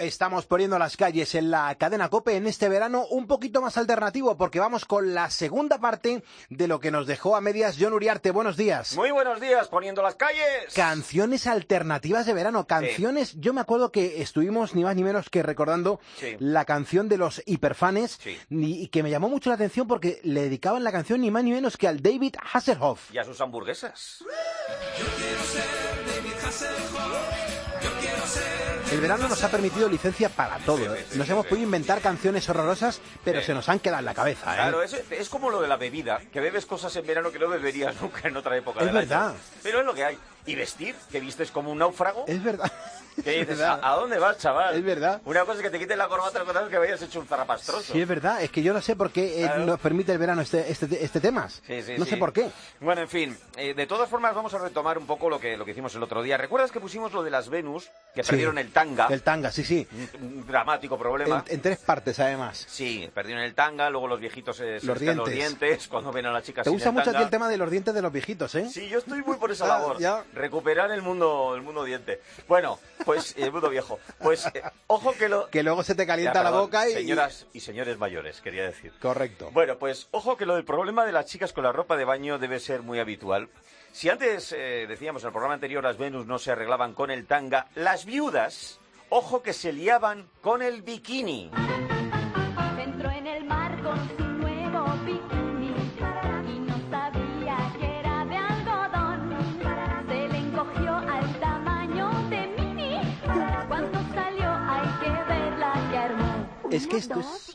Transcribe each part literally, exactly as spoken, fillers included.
Estamos poniendo las calles en la cadena COPE en este verano un poquito más alternativo porque vamos con la segunda parte de lo que nos dejó a medias Jon Uriarte. Buenos días. Muy buenos días, poniendo las calles. Canciones alternativas de verano, canciones... Sí. Yo me acuerdo que estuvimos ni más ni menos que recordando sí. la canción de los hiperfanes sí. y que me llamó mucho la atención porque le dedicaban la canción ni más ni menos que al David Hasselhoff. Y a sus hamburguesas. Yo quiero ser David Hasselhoff. Yo quiero ser... El verano nos ha permitido licencia para todo. Sí, ¿eh? sí, nos sí, hemos sí. podido inventar canciones horrorosas, pero sí. se nos han quedado en la cabeza. ¿eh? Claro, es, es como lo de la bebida, que bebes cosas en verano que no beberías nunca en otra época. Es del verdad. año. Pero es lo que hay. Y vestir, que vistes como un náufrago. Es verdad. ¿Qué dices? ¿A, ¿A dónde vas, chaval? Es verdad. Una cosa es que te quites la corbata, otra cosa es que vayas hecho un zarrapastroso. Sí, es verdad. Es que yo no sé por qué eh, claro. nos permite el verano este este, este tema. Sí, sí, no sí. sé por qué. Bueno, en fin. Eh, de todas formas, vamos a retomar un poco lo que, lo que hicimos el otro día. ¿Recuerdas que pusimos lo de las Venus? Que sí. perdieron el tanga. El tanga, sí, sí. Un, un dramático problema. En, en tres partes, además. Sí, perdieron el tanga, luego los viejitos eh, se los dientes. los dientes cuando ven a las chicas Te sin gusta el mucho tanga. a ti el tema de los dientes de los viejitos, ¿eh? Sí, yo estoy muy por esa ah, labor. Ya. Recuperar el mundo, el mundo diente. Bueno, pues el mundo viejo. Pues eh, ojo que lo... Que luego se te calienta ya, la boca y... Señoras y señores mayores, quería decir. Correcto. Bueno, pues ojo que lo del problema de las chicas con la ropa de baño debe ser muy habitual. Si antes, eh, decíamos en el programa anterior, las Venus no se arreglaban con el tanga, las viudas, ojo que se liaban con el bikini. Entró en el mar con su nuevo bikini y no sabía que era de algodón. Se le encogió al tamaño de mini. Cuando salió hay que verla que armó. Es que esto es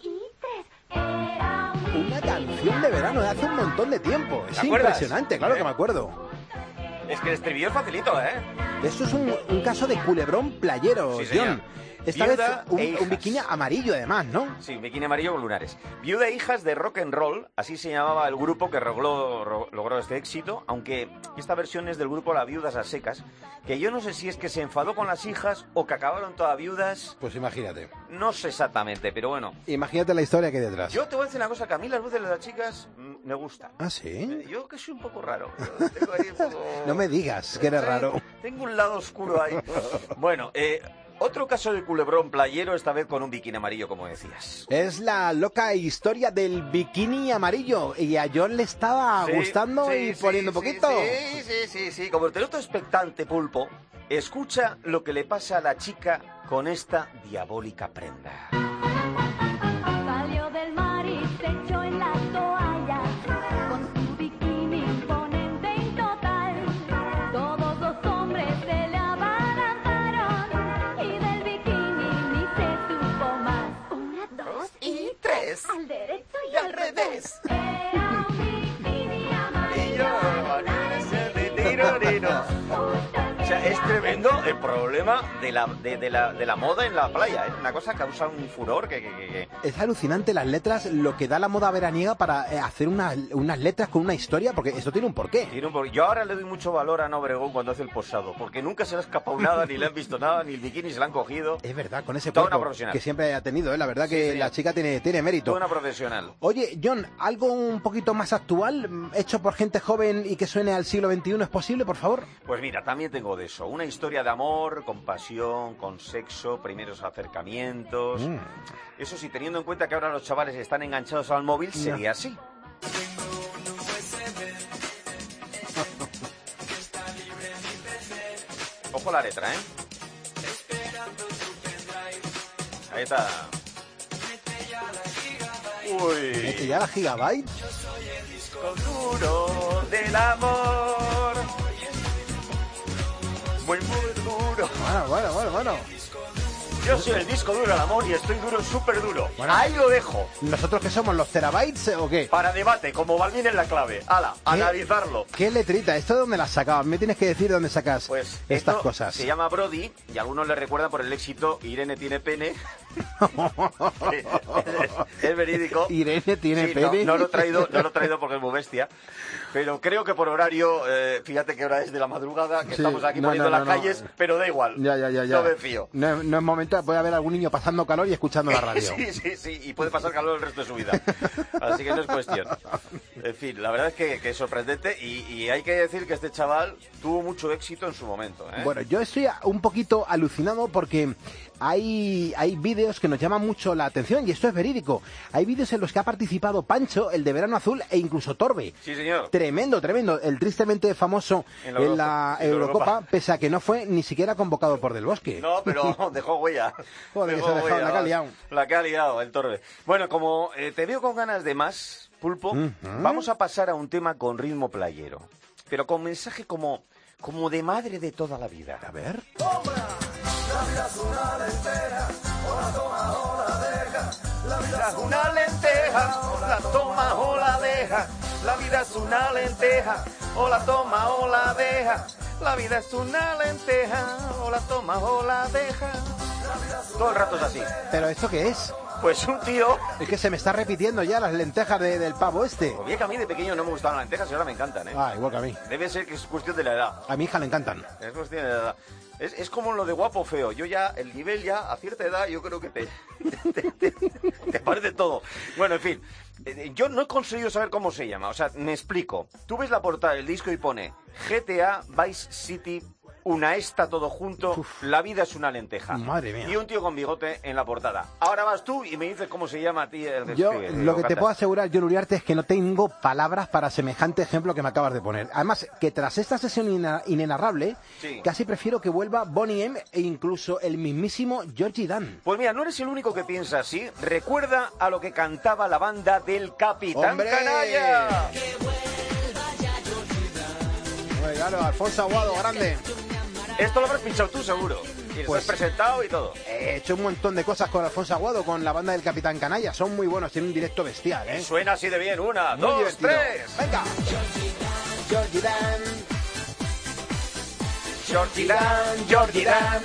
una canción de verano de hace un montón de tiempo. Es impresionante, claro que me acuerdo. Es que el estribillo es facilito, ¿eh? Esto es un, un caso de culebrón playero, sí, Jon. Esta Viuda vez un, e un bikini amarillo, además, ¿no? Sí, un bikini amarillo con lunares. Viuda e hijas de rock and roll, así se llamaba el grupo que logró, ro, logró este éxito, aunque esta versión es del grupo Las Viudas a Secas, que yo no sé si es que se enfadó con las hijas o que acabaron todas viudas. Pues imagínate. No sé exactamente, pero bueno. Imagínate la historia que hay detrás. Yo te voy a decir una cosa, que a mí las voces de las chicas me gustan. ¿Ah, sí? Yo que soy un poco raro. Tengo ahí un poco... No me digas que eres sí, raro. Tengo un lado oscuro ahí. Bueno, eh... otro caso de culebrón playero, esta vez con un bikini amarillo, como decías. Es la loca historia del bikini amarillo. Y a Jon le estaba sí, gustando sí, y sí, poniendo sí, poquito. Sí, sí, sí, sí. Como te noto expectante, Pulpo, escucha lo que le pasa a la chica con esta diabólica prenda. Salió del mar y se echó en la toalla con su bikini imponente y total. Todos los hombres se le abalanzaron y del bikini ni se supo más. Una, dos y tres. Al derecho y, y al revés. Era un bikini amarillo. O sea, es tremendo el problema de la, de, de la, de la moda en la playa, ¿eh? Una cosa que causa un furor que, que, que... Es alucinante las letras, lo que da la moda veraniega para hacer unas, unas letras con una historia, porque esto tiene un porqué. Tiene un porqué. Yo ahora le doy mucho valor a Ana Obregón cuando hace el posado, porque nunca se le ha escapado nada, ni le han visto nada, ni el bikini se le han cogido. Es verdad, con ese Toda cuerpo una profesional que siempre ha tenido, ¿eh? La verdad que sí, la chica tiene, tiene mérito. Toda una profesional. Oye, Jon, ¿algo un poquito más actual, hecho por gente joven y que suene al siglo veintiuno, es posible, por favor? Pues mira, también tengo de eso. Una historia de amor, con pasión, con sexo, primeros acercamientos. Mm. Eso sí, teniendo en cuenta que ahora los chavales están enganchados al móvil, no. sería así. Ojo la letra, ¿eh? Ahí está. Uy. ¿Mete ya la gigabyte? Yo soy el disco duro del amor. Muy, muy duro. Bueno, bueno, bueno, bueno. Yo soy el disco duro del amor y estoy duro, súper duro. Bueno, ahí lo dejo. ¿Nosotros qué somos, los terabytes o qué? Para debate, como Balvin en la clave. Hala, analizarlo. ¿Qué letrita? ¿Esto de dónde la sacabas? Me tienes que decir dónde sacas pues estas cosas. Se llama Brody y algunos le recuerdan por el éxito Irene tiene pene. es, es verídico. Irene tiene sí, pene. No, no, lo he traído, no lo he traído porque es muy bestia. Pero creo que por horario, eh, fíjate que hora es de la madrugada, que sí, estamos aquí no, poniendo no, no, las calles, no. pero da igual. Ya, ya, ya, ya. No me fío. No, no es momento, puede haber algún niño pasando calor y escuchando la radio. sí, sí, sí, y puede pasar calor el resto de su vida. Así que no es cuestión. En fin, la verdad es que, que es sorprendente y, y hay que decir que este chaval tuvo mucho éxito en su momento, ¿eh? Bueno, yo estoy un poquito alucinado porque hay, hay vídeos que nos llaman mucho la atención, y esto es verídico. Hay vídeos en los que ha participado Pancho, el de Verano Azul, e incluso Torbe. Sí, señor. Tremendo, tremendo. El tristemente famoso en la, en la Eurocopa, Eurocopa, pese a que no fue ni siquiera convocado por Del Bosque. No, pero dejó huella. Joder, dejó que se ha dejado, huella, la que ha liado. La que ha liado, el Torbe. Bueno, como eh, te veo con ganas de más, Pulpo, uh-huh. vamos a pasar a un tema con ritmo playero, pero con mensaje como, como de madre de toda la vida. A ver. Toma, la vida es una lenteja, o la toma o la deja. La vida es una lenteja, o la toma o la deja. La vida es una lenteja, o la toma o la deja. La vida es una lenteja, o la toma o la deja. Todo el rato es así. ¿Pero esto qué es? Pues un tío... Es que se me está repitiendo ya las lentejas de, del pavo este. Pues bien que a mí de pequeño no me gustaban las lentejas y ahora me encantan, ¿eh? Ah, igual que a mí. Debe ser que es cuestión de la edad. A mi hija le encantan. Es cuestión de la edad. Es, es como lo de guapo feo. Yo ya, el nivel ya, a cierta edad, yo creo que te, te, te, te, te parece todo. Bueno, en fin. Yo no he conseguido saber cómo se llama. O sea, me explico. Tú ves la portada del disco y pone G T A Vice City... Una esta todo junto, Uf. La vida es una lenteja. Madre mía. Y un tío con bigote en la portada. Ahora vas tú y me dices cómo se llama a ti el Yo desfile, lo que te puedo asegurar, Jon Uriarte, es que no tengo palabras para semejante ejemplo que me acabas de poner. Además, que tras esta sesión ina- inenarrable, sí. casi prefiero que vuelva Boney M e incluso el mismísimo Georgie Dan. Pues mira, no eres el único que piensa así. Recuerda a lo que cantaba la banda del Capitán ¡Hombre! Canalla. ¡Que vuelva ya Georgie Dan! Hombre, claro, Alfonso Aguado, grande. Esto lo habrás pinchado tú, seguro. Y lo pues, has presentado y todo. He hecho un montón de cosas con Alfonso Aguado, con la banda del Capitán Canalla. Son muy buenos, tienen un directo bestial, ¿eh? Suena así de bien. Una, muy dos, divertido. tres. ¡Venga! Georgie Dan. Georgie Dan, Georgie Dan.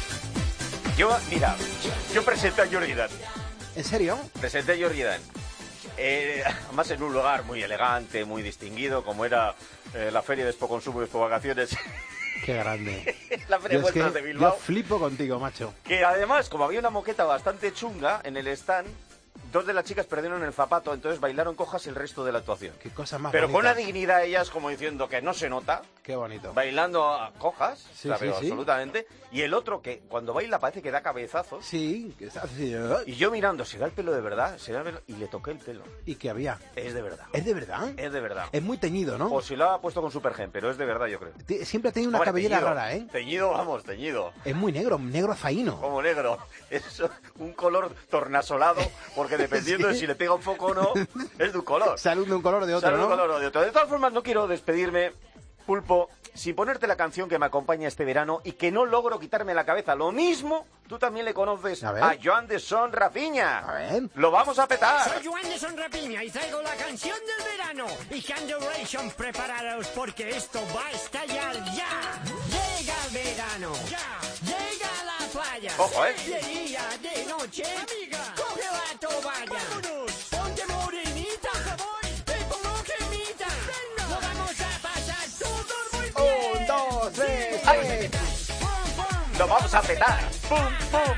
Yo, mira, yo presenté a Georgie Dan. ¿En serio? Presenté a Georgie Dan. Eh, además en un lugar muy elegante, muy distinguido, como era eh, la Feria de Expo Consumo y Expo Vacaciones. Qué grande. La Feria de Vueltas de Bilbao. Yo flipo contigo, macho. Que además, como había una moqueta bastante chunga en el stand, dos de las chicas perdieron el zapato, entonces bailaron cojas el resto de la actuación. Qué cosa más Pero bonita. con una dignidad ellas como diciendo que no se nota. Qué bonito. Bailando a cojas, sí, la sí, veo sí. absolutamente. Y el otro que cuando baila parece que da cabezazos. Sí, que está así. Y yo mirando, ¿será el pelo de verdad? ¿Será el pelo? Y le toqué el pelo. ¿Y qué había? Es de verdad. ¿Es de verdad? Es de verdad. Es muy teñido, ¿no? O si lo ha puesto con Supergen, pero es de verdad, yo creo. Siempre ha tenido una Hombre, cabellera teñido, rara, ¿eh? Teñido, vamos, teñido. Es muy negro, negro zaino. Como negro. Es un color tornasolado, porque dependiendo sí. de si le pega un foco o no, es de un color. Salud de un color o de otro, Salud ¿no? de un color o de otro. De todas formas, no quiero despedirme, Pulpo, sin ponerte la canción que me acompaña este verano y que no logro quitarme la cabeza. Lo mismo, tú también le conoces a, a Joan de Son Rapiña. A ver. Lo vamos a petar. Soy Joan de Son Rapiña y traigo la canción del verano. Y Generation, preparados porque esto va a estallar ya. Llega el verano. Ya. Llega la playa. Ojo, ¿eh? De día, de noche. Amiga, coge la toalla. Vámonos. Ponte morenita. Voy. Te pongo cremita. Venga. Lo vamos a pasar todos muy bien. Un, dos, tres, ¡ay! Lo vamos a petar. ¡Pum, pum!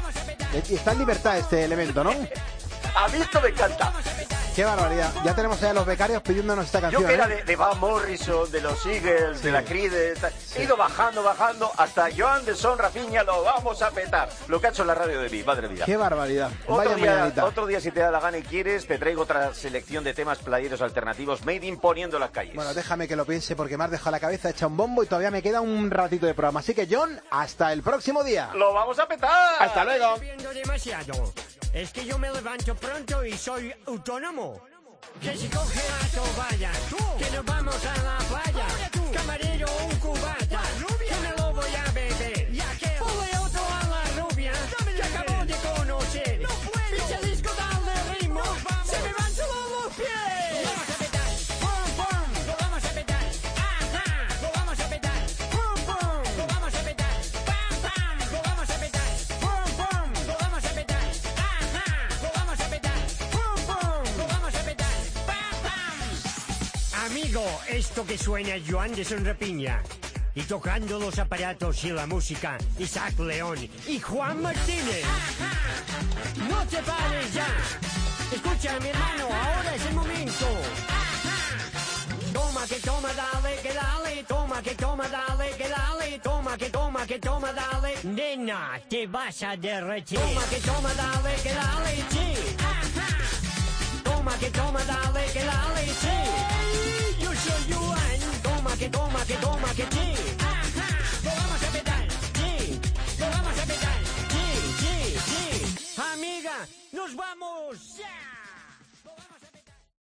Y está en libertad este elemento, ¿no? A mí esto me encanta. Qué barbaridad. Ya tenemos a los becarios pidiéndonos esta canción. Yo que era ¿eh? de, de Van Morrison, de los Eagles, sí. de la Creed, sí. he ido bajando, bajando, hasta Joan de Son Rapiña, lo vamos a petar. Lo que ha hecho en la radio de mí, madre mía. Qué barbaridad. Otro Vaya día, mañanita. otro día, si te da la gana y quieres, te traigo otra selección de temas playeros alternativos, made in poniendo las calles. Bueno, déjame que lo piense porque me has dejado la cabeza hecha un bombo y todavía me queda un ratito de programa. Así que, John, hasta el próximo día. ¡Lo vamos a petar! ¡Hasta luego! Viendo demasiado. Es que yo me levanto pronto y soy autónomo. Que se coge la toalla, que nos vamos a la playa. Camarero, un cubata, que me lo voy a beber. Ponle otro a la rubia, que acabo de conocer. Pinche disco, dale ritmo, se me van todos los pies. Lo vamos a petar, pum, pum, lo vamos a petar. Ajá, lo vamos a petar, pum, pum, lo vamos a petar. Pam, pam, lo vamos a petar, pum, pum, lo vamos a petar. Ajá, lo vamos a petar, pum, pum, lo vamos a petar. Amigo, esto que suena es Joan de Son Rapiña. Y tocando los aparatos y la música, Isaac León y Juan Martínez. No te pares ya. Escucha, mi hermano, ahora es el momento. Toma que toma, dale que dale. Toma que toma, dale que dale. Toma toma, que toma, que toma, dale. Nena, te vas a derretir. Toma, que toma, dale, que dale, sí. Ajá. Toma, que toma, dale, que dale, sí. Yo soy Juan. Toma, que toma, que toma, que sí. Ajá. Lo vamos a petar, sí. Lo vamos a petar, sí, sí, sí. Amiga, nos vamos.